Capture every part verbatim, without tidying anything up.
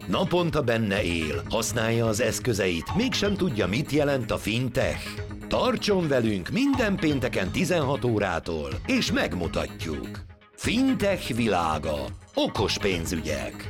Naponta benne él, használja az eszközeit, mégsem tudja, mit jelent a fintech. Tartson velünk minden pénteken tizenhat órától, és megmutatjuk. Fintech világa. Okos pénzügyek.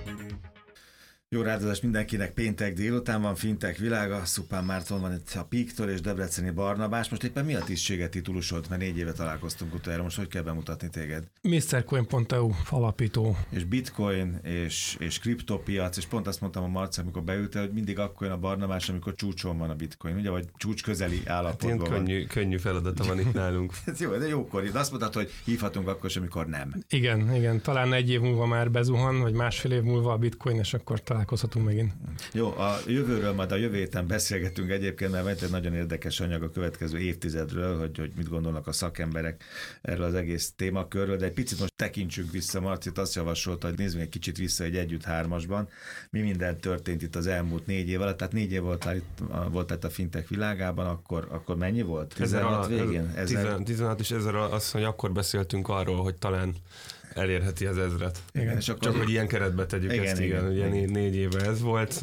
Jó rádozást mindenkinek, péntek délután van, Fintech világa, Szupán Márton van itt a Píktől és Debreceni Barnabás. Most éppen mi a tisztséget titulusolt, mert négy éve találkoztunk utoljára, most hogy kell bemutatni téged? misztercoin pont e u alapító. És bitcoin és, és kriptopiac, és pont azt mondtam a Marci, amikor beültél, hogy mindig akkor jön a Barnabás, amikor csúcson van a bitcoin, ugye, vagy csúcs közeli állapotban hát van. Könnyű, könnyű feladata van itt nálunk. Ez jó, de jókor, de azt mondtad, hogy hívhatunk akkor sem, amikor nem. Igen, igen, talán egy év múlva már bezuhan, vagy másfél év múlva a bitcoin, és akkor találkozhatunk megint. Jó, a jövőről majd a jövő héten beszélgetünk egyébként, mert van egy nagyon érdekes anyag a következő évtizedről, hogy, hogy mit gondolnak a szakemberek erről az egész témakörről, de egy picit most tekintsünk vissza. Marcit azt javasolta, hogy nézzünk egy kicsit vissza egy együtt hármasban. Mi minden történt itt az elmúlt négy év alatt, tehát négy év voltál itt, voltál itt a fintech világában, akkor, akkor mennyi volt? tizenhat végén? tizenhat és ezer az, hogy akkor beszéltünk arról, hogy talán elérheti az ezret. Igen, és akkor csak hogy ilyen keretbe tegyük igen, ezt, igen. igen. Ugye négy éve ez volt,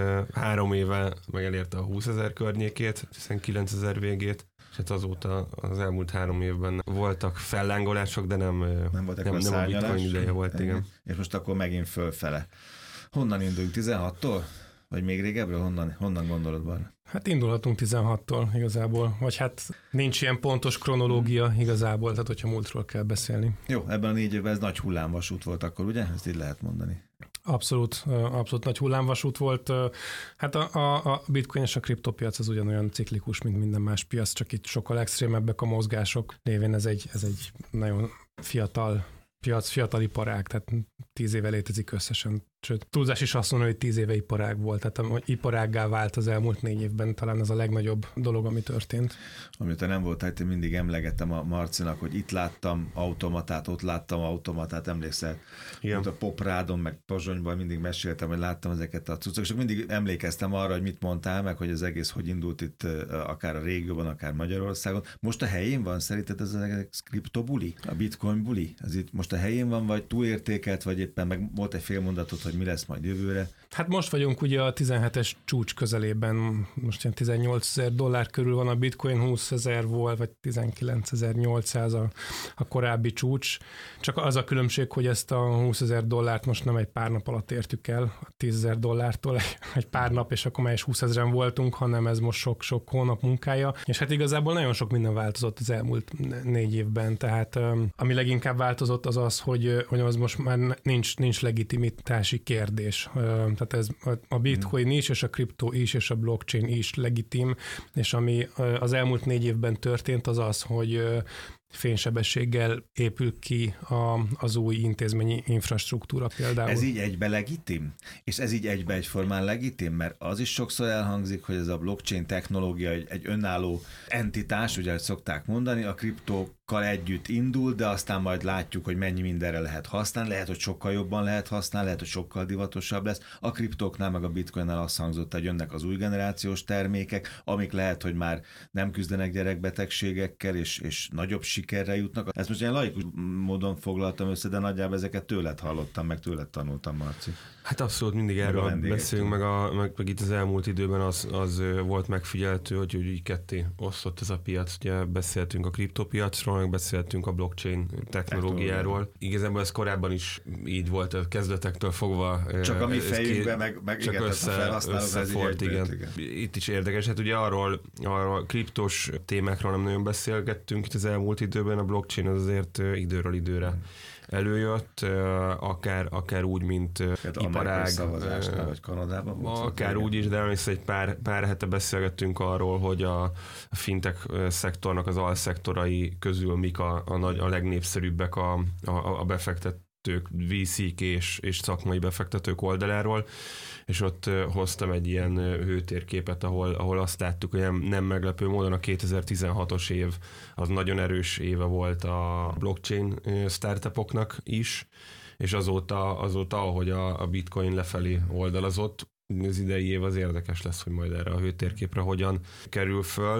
három éve meg elérte a húszezer környékét, tizenkilencezer végét, és hát azóta az elmúlt három évben voltak fellángolások, de nem, nem, nem, nem a bitcoin ideje volt, igen. igen. És most akkor megint fölfele. Honnan induljunk? tizenhattól? Vagy még régebről? Honnan, honnan gondolod, Barna? Hát indulhatunk tizenhattól igazából, vagy hát nincs ilyen pontos kronológia igazából, tehát hogyha múltról kell beszélni. Jó, ebben a négy évben ez nagy hullámvasút volt akkor, ugye? Ezt így lehet mondani. Abszolút, abszolút nagy hullámvasút volt. Hát a, a, a bitcoin és a kriptopiac az ugyanolyan ciklikus, mint minden más piac, csak itt sokkal extrémebbek a mozgások. Lévén ez egy, ez egy nagyon fiatal piac, fiatal iparág, tehát tíz éve létezik összesen. Sőt, túlzás is azt mondani, hogy tíz éve iparág volt, tehát hogy iparággá vált az elmúlt négy évben, talán ez a legnagyobb dolog, ami történt. Amit nem volt, hát én mindig emlegettem a Marcinak, hogy itt láttam automatát, ott láttam automatát, emlékszel? Igen. A Poprádon, meg Pozsonyban mindig meséltem, hogy láttam ezeket a cuccok, és mindig emlékeztem arra, hogy mit mondtál meg, hogy az egész hogy indult itt akár a régióban, akár Magyarországon. Most a helyén van szerinted ez az kriptobuli, a bitcoin buli? Ez itt most a helyén van, vagy túlértékelt, vagy éppen meg volt egy fél mondatot, hogy mi lesz majd jövőre? Hát most vagyunk ugye a tizenhetes csúcs közelében, most ilyen tizennyolcezer dollár körül van a bitcoin, húszezer volt, vagy tizenkilencezer-nyolcszáz a, a korábbi csúcs. Csak az a különbség, hogy ezt a húszezer dollárt most nem egy pár nap alatt értük el, a tízezer dollártól egy, egy pár nap, és akkor már is húszezeren voltunk, hanem ez most sok-sok hónap munkája. És hát igazából nagyon sok minden változott az elmúlt négy évben, tehát ami leginkább változott az az, hogy, hogy az most már nincs, nincs legitimitási kérdés. Tehát ez a bitcoin is, és a kriptó is, és a blockchain is legitim, és ami az elmúlt négy évben történt, az az, hogy fénysebességgel épül ki a, az új intézményi infrastruktúra például. Ez így egybe legitim? És ez így egybe egyformán legitim? Mert az is sokszor elhangzik, hogy ez a blockchain technológia egy, egy önálló entitás, ugye szokták mondani, a kriptókkal együtt indul, de aztán majd látjuk, hogy mennyi mindenre lehet használni, lehet, hogy sokkal jobban lehet használni, lehet, hogy sokkal divatosabb lesz. A kriptóknál meg a bitcoinnál azt hangzott, hogy jönnek az új generációs termékek, amik lehet, hogy már nem küzdenek gyerekbetegségekkel, és, és nagyobb sikerre jutnak. Ezt most ilyen laikus módon foglaltam össze, de nagyjából ezeket tőled hallottam, meg tőled tanultam, Marci. Hát abszolút mindig meg erről beszélünk, meg, a, meg, meg itt az elmúlt időben az, az volt megfigyelhető, hogy, hogy így ketté osztott ez a piac. Ugye beszéltünk a kriptopiacról, meg beszéltünk a blockchain technológiáról. Igazából ez korábban is így volt, a kezdetektől fogva. Csak a mi fejünkben, meg, meg csak igen, össze, összefort, igen. igen. Itt is érdekes, hát ugye arról, arról kriptos témákról nem nagyon beszélgettünk itt az elmúlt időben, a blockchain az azért időről időre előjött, akár, akár úgy, mint hát iparág. Szavazásnál, vagy Kanadában volt. Akár úgy is, de emlékszem, egy pár, pár hete beszélgettünk arról, hogy a fintech szektornak az alszektorai közül mik a, a, nagy, a legnépszerűbbek a, a, a befektetők, vé cé-k és, és szakmai befektetők oldaláról, és ott hoztam egy ilyen hőtérképet, ahol, ahol azt láttuk, hogy nem, nem meglepő módon a kétezer-tizenhatos év az nagyon erős éve volt a blockchain startupoknak is, és azóta, azóta ahogy a, a bitcoin lefelé oldalazott, az idei év az érdekes lesz, hogy majd erre a hőtérképre hogyan kerül föl.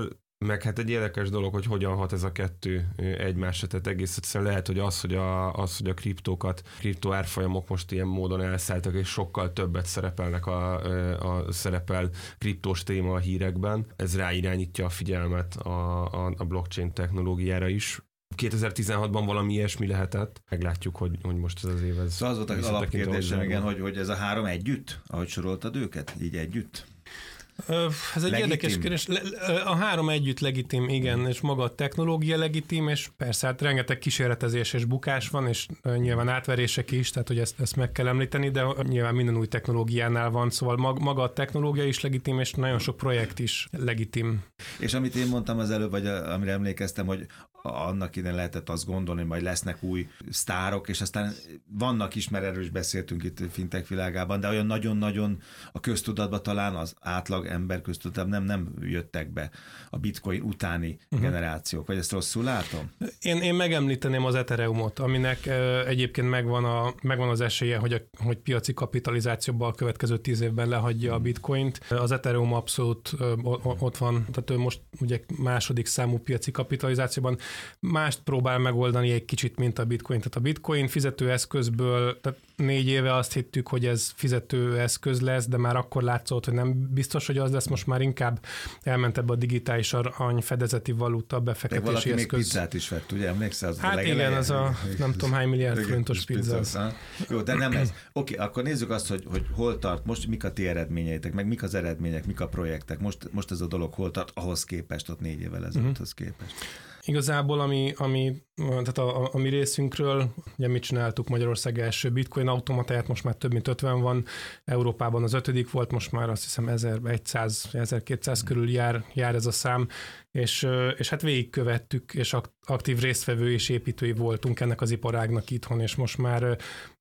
Meg hát egy érdekes dolog, hogy hogyan hat ez a kettő egymásra, tehát egész egyszerűen lehet, hogy az, hogy a, az, hogy a kriptókat, kriptó árfolyamok most ilyen módon elszálltak, és sokkal többet szerepelnek a, a szerepel kriptós téma a hírekben, ez ráirányítja a figyelmet a, a, a blockchain technológiára is. kétezer-tizenhatban valami ilyesmi lehetett. Meglátjuk, hogy, hogy most ez az év. Ez szóval az volt az alapkérdésem, igen, hogy, hogy ez a három együtt, ahogy soroltad őket, így együtt? Ez egy legitim. Érdekes kérdés. A három együtt legitim, igen, és maga a technológia legitim, és persze hát rengeteg kísérletezés és bukás van, és nyilván átverések is, tehát hogy ezt, ezt meg kell említeni, de nyilván minden új technológiánál van, szóval maga a technológia is legitim, és nagyon sok projekt is legitim. És amit én mondtam az előbb, vagy amire emlékeztem, hogy annak idején lehetett azt gondolni, hogy majd lesznek új sztárok, és aztán vannak is, mert erről is beszéltünk itt fintech világában, de olyan nagyon-nagyon a köztudatba talán az átlag ember köztudatban nem, nem jöttek be a bitcoin utáni uh-huh. generációk, vagy ezt rosszul látom? Én, én megemlíteném az Ethereumot, aminek uh, egyébként megvan, a, megvan az esélye, hogy, a, hogy piaci kapitalizációban a következő tíz évben lehagyja a bitcoint. Az Ethereum abszolút uh, ott van, tehát ő most ugye második számú piaci kapitalizációban. Mást próbál megoldani egy kicsit, mint a bitcoin. Tehát a bitcoin fizetőeszközből, tehát négy éve azt hittük, hogy ez fizetőeszköz lesz, de már akkor látszott, hogy nem biztos, hogy az lesz, most már inkább elment ebbe a digitális arany fedezeti valuta befektetési valaki eszköz. Még pizzát is vett, ugye? Emlékszel? Az hát igen, az a nem tudom hány milliárd forintos pizza. pizza. Jó, de nem ez. Oké, okay, akkor nézzük azt, hogy, hogy hol tart most, mik a ti eredményeitek, meg mik az eredmények, mik a projektek. Most, most ez a dolog hol tart ahhoz képest, ott négy évvel ezelőtthez uh-huh. képest. Igazából, ami, ami, tehát a, a, a mi részünkről, ugye mi csináltuk Magyarország első bitcoin automatáját, most már több mint ötven van, Európában az ötödik volt, most már azt hiszem ezerszáz, ezerkétszáz körül jár, jár ez a szám, és, és hát végigkövettük, és aktív résztvevő és építői voltunk ennek az iparágnak itthon, és most már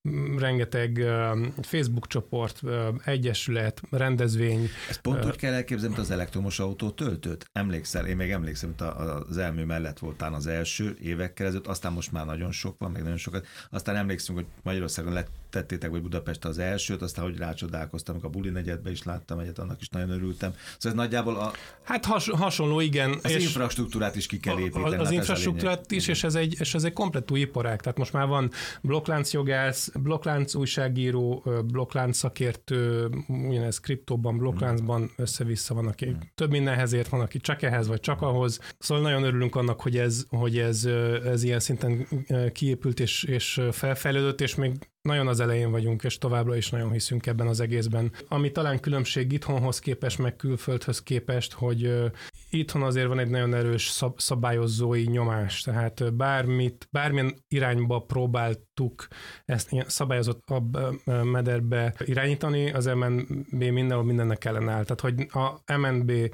rengeteg Facebook csoport, egyesület, rendezvény. Ezt pont úgy kell elképzelni, mint az elektromos autó töltőt. Emlékszel, én még emlékszem, hogy az elmű mellett voltál az első évekkel ezelőtt, aztán most már nagyon sok van, meg nagyon sokat. Aztán emlékszünk, hogy Magyarországon letettétek, vagy Budapest az elsőt, aztán hogy rácsodálkoztam, a Buli negyedbe is láttam egyet, annak is nagyon örültem. Szóval ez nagyjából a... Hát has, hasonló, igen. Az és infrastruktúrát is ki kell építeni. Az infrastruktúrát is, és ez egy, és ez egy komplett új iparág. Tehát most már van blokklánc jogász, blokklánc újságíró, blokklánc szakértő, ugyanez kriptóban, blokkláncban össze-vissza van, aki több mindenhez ért, van, aki csak ehhez, vagy csak ahhoz. Szóval nagyon örülünk annak, hogy ez, hogy ez, ez ilyen szinten kiépült és, és felfejlődött, és még nagyon az elején vagyunk, és továbbra is nagyon hiszünk ebben az egészben. Ami talán különbség itthonhoz képest, meg külföldhöz képest, hogy itthon azért van egy nagyon erős szab- szabályozói nyomás, tehát bármit, bármilyen irányba próbáltuk ezt ilyen szabályozottabb mederbe irányítani, az em en bé mindenhol mindennek ellen áll. Tehát, hogy a em en bé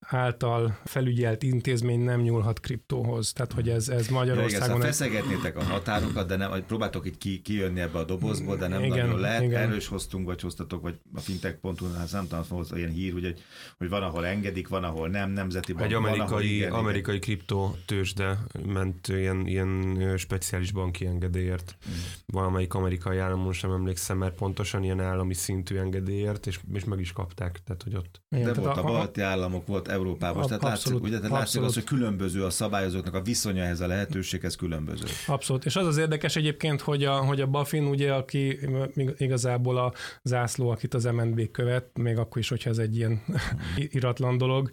által felügyelt intézmény nem nyúlhat kriptóhoz. Tehát, hogy ez, ez Magyarországon... Ja, igen, feszegetnétek a határokat, de nem, próbáltok itt ki, kijönni ebbe a dobozból, de nem igen, nagyon lehet. Igen. Erről is hoztunk, vagy hoztatok, vagy a fintech pont hu, hát nem tudom, hogy ilyen hír, hogy, hogy van, ahol engedik, van, ahol nem, nemzeti bank, egy amerikai, van, igen, amerikai kriptotőzsde ment ilyen, ilyen speciális banki engedélyért. Mm. Valamelyik amerikai államon sem emlékszem, mert pontosan ilyen állami szintű engedélyért, és, és meg is kapták. Tehát, hogy ott. De igen, volt a, a balti államok, volt Európában, a, tehát látszik, ugye, tehát látszik az, hogy különböző a szabályozóknak a viszonya ehhez a lehetőséghez különböző. Abszolút. És az az érdekes egyébként, hogy a, hogy a Bafin, ugye, aki igazából a zászló, akit az em en bé követ, még akkor is, hogyha ez egy ilyen iratlan dolog,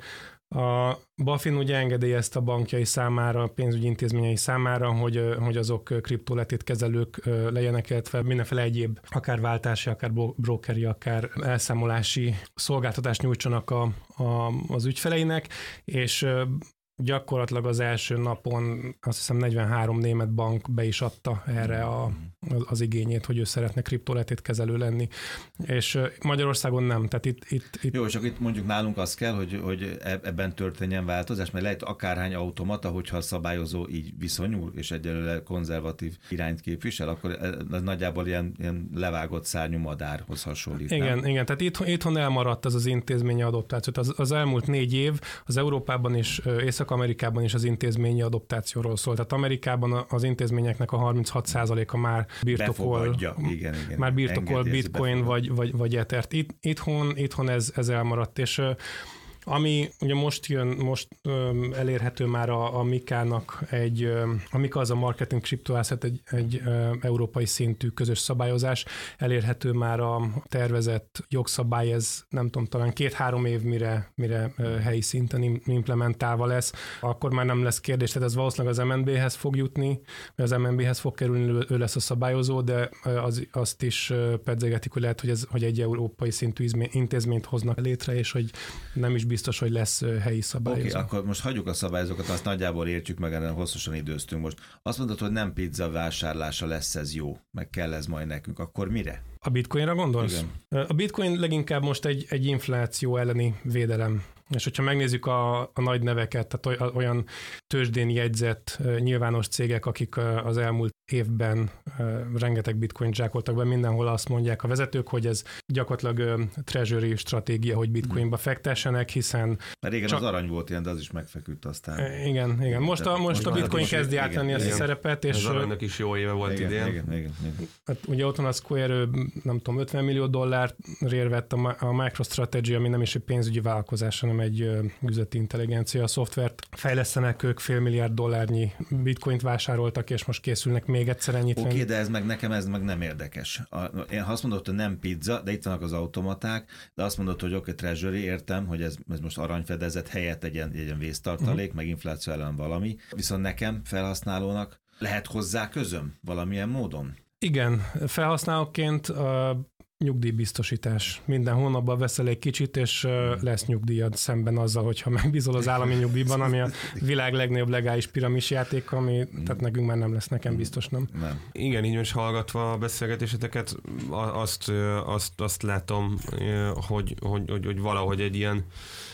a Bafin ugye engedélyezte a bankjai számára, a pénzügyi intézményei számára, hogy, hogy azok kriptoletétkezelők legyenek, illetve mindenféle egyéb, akár váltási, akár brokeri, akár elszámolási szolgáltatást nyújtsanak a, a, az ügyfeleinek, és gyakorlatilag az első napon azt hiszem negyvenhárom német bank be is adta erre a, az igényét, hogy ő szeretne kriptoletétkezelő lenni. És Magyarországon nem. Tehát itt, itt, itt... Jó, csak itt mondjuk nálunk az kell, hogy, hogy ebben történjen változás, mert lehet akárhány automata, hogyha a szabályozó így viszonyul, és egyelőre konzervatív irányt képvisel, akkor ez nagyjából ilyen, ilyen levágott szárnyú madárhoz hasonlít. Igen, nem? igen, tehát itthon, itthon elmaradt az az intézményi adoptáció. Az, az elmúlt négy év az Európában és Észak-Amerikában is az intézményi adoptációról szól. Tehát Amerikában az intézményeknek a harminchat százaléka már birtokol, igen, igen, már birtokol bitcoin vagy, vagy, vagy ethert. It, itthon, itthon ez, ez elmaradt, és Ami ugye most jön, most ö, elérhető már a, a Mikának egy, ö, a Mika az a marketing cryptoasset, egy, egy ö, európai szintű közös szabályozás, elérhető már a tervezett jogszabály, ez nem tudom, talán két-három év mire, mire ö, helyi szinten implementálva lesz, akkor már nem lesz kérdés, tehát ez valószínűleg az em en bé-hez fog jutni, vagy az em en bé-hez fog kerülni, ő lesz a szabályozó, de az, azt is pedzegetik, hogy lehet, hogy, ez, hogy egy európai szintű intézményt hoznak létre, és hogy nem is biztos, hogy lesz helyi szabályozó. Oké, okay, akkor most hagyjuk a szabályozókat, azt nagyjából értjük meg, erre hosszasan időztünk most. Azt mondod, hogy nem pizza vásárlása lesz ez jó, meg kell ez majd nekünk, akkor mire? A bitcoinra gondolsz? Igen. A bitcoin leginkább most egy, egy infláció elleni védelem. És hogyha megnézzük a, a nagy neveket, tehát olyan tőzsdén jegyzett nyilvános cégek, akik az elmúlt évben rengeteg bitcoint zsákoltak be, mindenhol azt mondják a vezetők, hogy ez gyakorlatilag treasury stratégia, hogy bitcoinba fektessenek, hiszen... Mert régen csak... az arany volt ilyen, de az is megfeküdt aztán. Igen, igen. Most a, most a bitcoin kezdi átvenni ezt a szerepet. És az aranynak is jó éve volt igen, idén. Igen, igen, igen. Hát ugye ott van a Square, nem tudom, ötven millió dollárért vett a MicroStrategy, ami nem is egy pénzügyi vállalkozás, hanem egy üzleti intelligencia szoftvert. Fejlesztenek ők fél milliárd dollárnyi bitcoint vásároltak, és most készülnek még egyszer ennyit. Oké, okay, de ez meg nekem ez meg nem érdekes. Én azt mondod, hogy nem pizza, de itt vannak az automaták, de azt mondod, hogy oké, okay, treasury, értem, hogy ez, ez most aranyfedezet helyett egy ilyen, egy ilyen vésztartalék, uh-huh. meg infláció ellen valami. Viszont nekem, felhasználónak lehet hozzá közöm valamilyen módon? Igen, felhasználóként a nyugdíjbiztosítás. Minden hónapban veszel egy kicsit, és lesz nyugdíjad szemben azzal, hogyha megbízol az állami nyugdíjban, ami a világ legnagyobb legális piramisjáték, ami, tehát nekünk már nem lesz, nekem biztos nem. nem. Igen, így most hallgatva a beszélgetéseteket, azt, azt, azt látom, hogy, hogy, hogy, hogy valahogy egy ilyen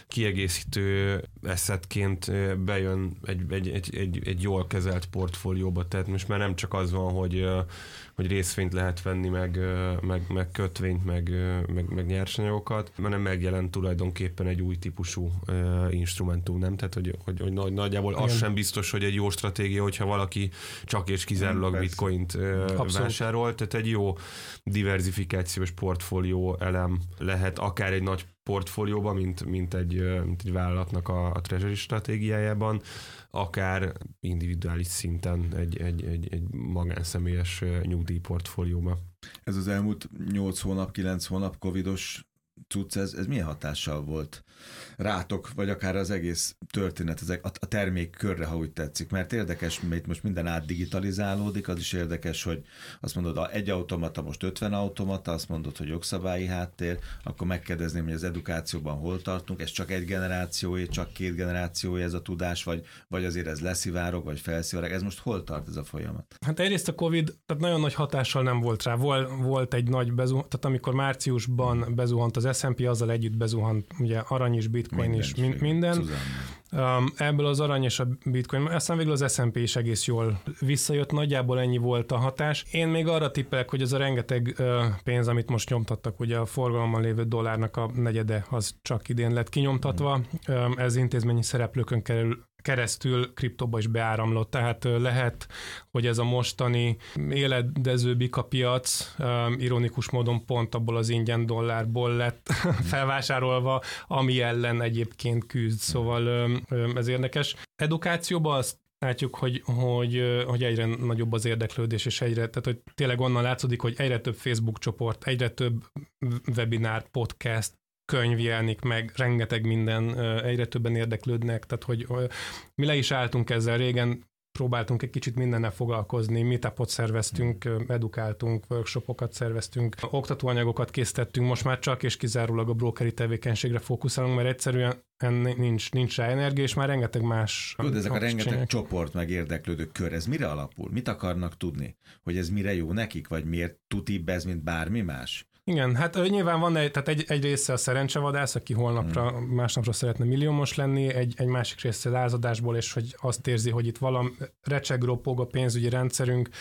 kiegészítő eszetként bejön egy, egy, egy, egy, egy jól kezelt portfólióba, tehát most már nem csak az van, hogy, hogy részvényt lehet venni, meg, meg, meg kötvényt, meg, meg, meg nyersanyagokat, hanem megjelent tulajdonképpen egy új típusú instrumentum, nem? Tehát, hogy, hogy, hogy nagyjából az sem biztos, hogy egy jó stratégia, hogyha valaki csak és kizárólag nem, bitcoint Abszolút. vásárol, tehát egy jó diversifikációs portfólió elem lehet akár egy nagy portfólióban, mint, mint, egy, mint egy vállalatnak a, a treasury stratégiájában, akár individuális szinten egy, egy, egy, egy magánszemélyes nyugdíjportfólióban. Ez az elmúlt nyolc hónap, kilenc hónap covidos cucc, ez, ez milyen hatással volt rátok, vagy akár az egész történet, a, a termék körre, ha úgy tetszik, mert érdekes, mert most minden átdigitalizálódik, az is érdekes, hogy azt mondod, egy automata, most ötven automata, azt mondod, hogy jogszabályi háttér, akkor megkérdezném, hogy az edukációban hol tartunk, ez csak egy generációé, csak két generációé ez a tudás, vagy, vagy azért ez leszivárog, vagy felszivárog, ez most hol tart ez a folyamat? Hát egyrészt a Covid, tehát nagyon nagy hatással nem volt rá, volt, volt egy nagy bezuhant, tehát amikor márciusban bezuhant az es and pé, azzal együtt bezuhant ugye arany is, bitcoin minden, is, min- minden. Um, ebből az arany és a bitcoin, aztán végül az es and pé is egész jól visszajött, nagyjából ennyi volt a hatás. Én még arra tippelek, hogy ez a rengeteg uh, pénz, amit most nyomtattak, ugye a forgalomban lévő dollárnak a negyede, az csak idén lett kinyomtatva, um, ez intézményi szereplőkön kerül keresztül kriptóba is beáramlott, tehát lehet, hogy ez a mostani éledező bika piac um, ironikus módon pont abból az ingyen dollárból lett felvásárolva, ami ellen egyébként küzd, szóval um, ez érdekes. Edukációban azt látjuk, hogy, hogy, hogy egyre nagyobb az érdeklődés, és egyre, tehát hogy tényleg onnan látszódik, hogy egyre több Facebook csoport, egyre több webinár, podcast, könyv jelenik meg, rengeteg minden, egyre többen érdeklődnek, tehát hogy mi le is álltunk ezzel régen, próbáltunk egy kicsit mindennel foglalkozni, meetupot szerveztünk, edukáltunk, workshopokat szerveztünk, oktatóanyagokat készítettünk, most már csak és kizárólag a brokeri tevékenységre fókuszálunk, mert egyszerűen nincs, nincs rá energia, és már rengeteg más... Tudod, ezek a rengeteg csinálják. Csoport meg érdeklődő kör, ez mire alapul? Mit akarnak tudni? Hogy ez mire jó nekik, vagy miért tutibb ez, mint bármi más? Igen, hát nyilván van egy, tehát egy, egy része a szerencsevadász, aki holnapra, hmm. másnapra szeretne milliómos lenni, egy, egy másik része lázadásból, és hogy azt érzi, hogy itt valami recseg, ropog a pénzügyi rendszerünk,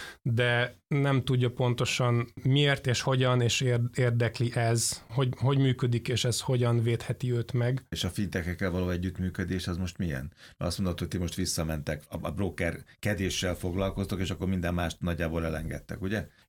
de nem tudja pontosan miért és hogyan, és érdekli ez, hogy, hogy működik, és ez hogyan védheti őt meg. És a fintechekkel való együttműködés az most milyen? Azt mondod, hogy ti most visszamentek, a broker kedéssel foglalkoztok, és akkor minden mást nagyjából elengedtek, ugye?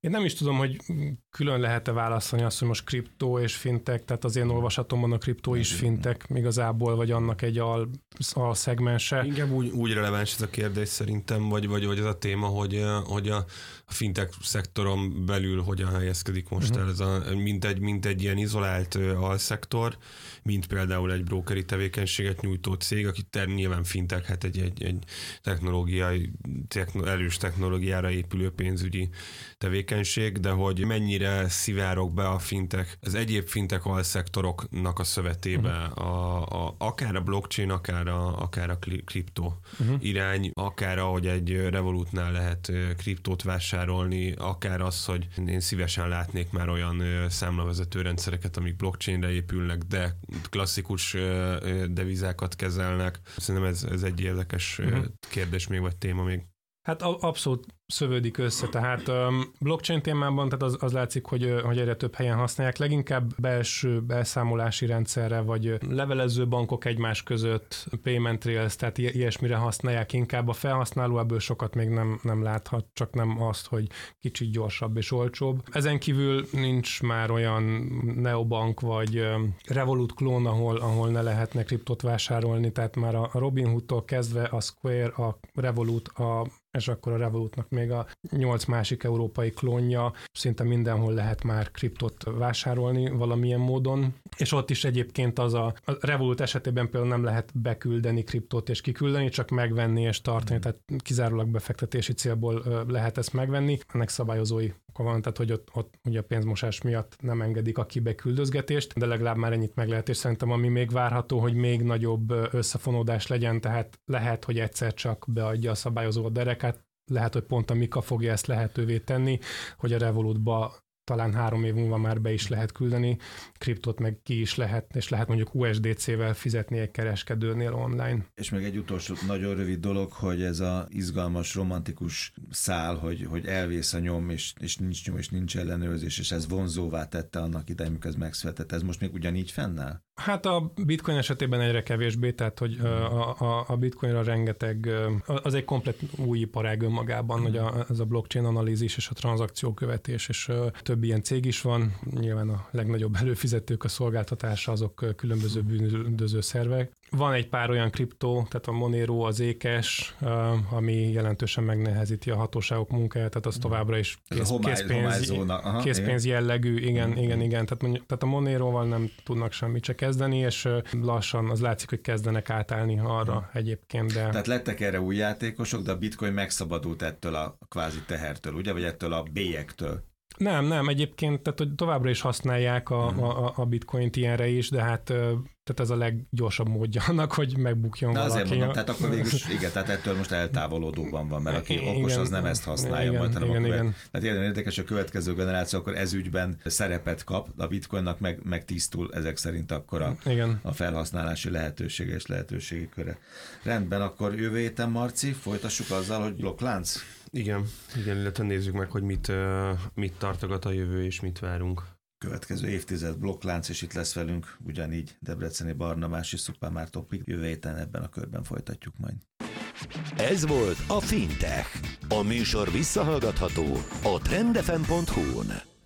Én nem is tudom, hogy külön lehet-e választani azt, hogy most kriptó és fintech, tehát az én olvasatomban a kriptó is fintech igazából, vagy annak egy al, al szegmense. Inkább úgy, úgy releváns ez a kérdés szerintem, vagy, vagy, vagy ez a téma, hogy, hogy a, a fintech szektoron belül hogyan helyezkedik most uh-huh. el ez a, mint egy, mint egy ilyen izolált alszektor, mint például egy brokeri tevékenységet nyújtó cég, aki ter, nyilván fintech, hát egy, egy, egy technológiai, techno, erős technológiára épülő pénzügyi tevékenység, de hogy mennyire szivárog be a fintech, az egyéb fintech alszektoroknak a szövetébe, uh-huh. a, a, akár a blockchain, akár a, akár a kriptó uh-huh. irány, akár ahogy egy Revolutnál lehet kriptót vásárolni, akár az, hogy én szívesen látnék már olyan számlavezető rendszereket, amik blockchainre épülnek, de klasszikus devizákat kezelnek. Szerintem ez, ez egy érdekes uh-huh. kérdés még, vagy téma még. Hát abszolút szövődik össze, tehát blockchain témában tehát az, az látszik, hogy, hogy egyre több helyen használják, leginkább belső elszámolási rendszerre, vagy levelező bankok egymás között, payment rails, tehát ilyesmire használják inkább. A felhasználó ebből sokat még nem, nem láthat, csak nem azt, hogy kicsit gyorsabb és olcsóbb. Ezen kívül nincs már olyan neobank, vagy Revolut klón, ahol, ahol ne lehetne kriptot vásárolni, tehát már a Robinhoodtól kezdve a Square, a Revolut, a és akkor a Revolutnak még a nyolc másik európai klónja, szinte mindenhol lehet már kriptot vásárolni valamilyen módon, és ott is egyébként az a, a Revolut esetében például nem lehet beküldeni kriptot és kiküldeni, csak megvenni és tartani, tehát kizárólag befektetési célból lehet ezt megvenni. Ennek szabályozói van, tehát hogy ott, ott ugye a pénzmosás miatt nem engedik a kibeküldözgetést, de legalább már ennyit meg lehet, és szerintem ami még várható, hogy még nagyobb összefonódás legyen, tehát lehet, hogy egyszer csak beadja a szabályozó a derekát, lehet, hogy pont a Mika fogja ezt lehetővé tenni, hogy a Revolutba talán három év múlva már be is lehet küldeni, kriptot meg ki is lehet, és lehet mondjuk u es dé cével fizetni egy kereskedőnél online. És még egy utolsó nagyon rövid dolog, hogy ez a izgalmas, romantikus szál, hogy, hogy elvész a nyom, és, és nincs nyom, és nincs ellenőrzés, és ez vonzóvá tette annak idején, amikor ez megszületett. Ez most még ugyanígy fennáll? Hát a bitcoin esetében egyre kevésbé, tehát hogy a, a, a bitcoinra rengeteg, az egy komplet új iparág önmagában, hogy a, ez a blockchain analízis és a tranzakciókövetés, és több ilyen cég is van, nyilván a legnagyobb előfizetők a szolgáltatása, azok különböző bűnöző szervek. Van egy pár olyan kriptó, tehát a Monero, az Zcash, ami jelentősen megnehezíti a hatóságok munkáját, tehát az továbbra is kész, homály, készpénz, Aha, készpénz jellegű, igen, igen, igen, igen. Tehát, mondjuk, tehát a Moneroval nem tudnak semmit se kezdeni, és lassan az látszik, hogy kezdenek átállni arra hmm. egyébként. De... Tehát lettek erre új játékosok, de a bitcoin megszabadult ettől a kvázi tehertől, ugye, vagy ettől a bélyektől? Nem, nem, egyébként tehát, hogy továbbra is használják a, hmm. a, a bitcoint ilyenre is, de hát tehát ez a leggyorsabb módja annak, hogy megbukjon de valaki. Azért mondom, tehát akkor végülis, igen, tehát ettől most eltávolodóban van, mert aki igen, okos, az nem ezt használja igen, majd, hanem igen, igen. Tehát ilyen érdekes, a következő generáció akkor ezügyben szerepet kap, a bitcoinnak meg, meg tisztul ezek szerint akkor a, a felhasználási lehetősége és lehetőségi köre. Rendben, akkor jövő héten, Marci, folytassuk azzal, hogy blokklánc? Igen, igen, illetve nézzük meg, hogy mit, mit tartogat a jövő, és mit várunk. Következő évtized blokklánc, és itt lesz velünk ugyanígy Debreceni Barnabás és Szupán Márton. Jövő héten ebben a körben folytatjuk majd. Ez volt a Fintech. A műsor visszahallgatható a trend f m pont hu-n.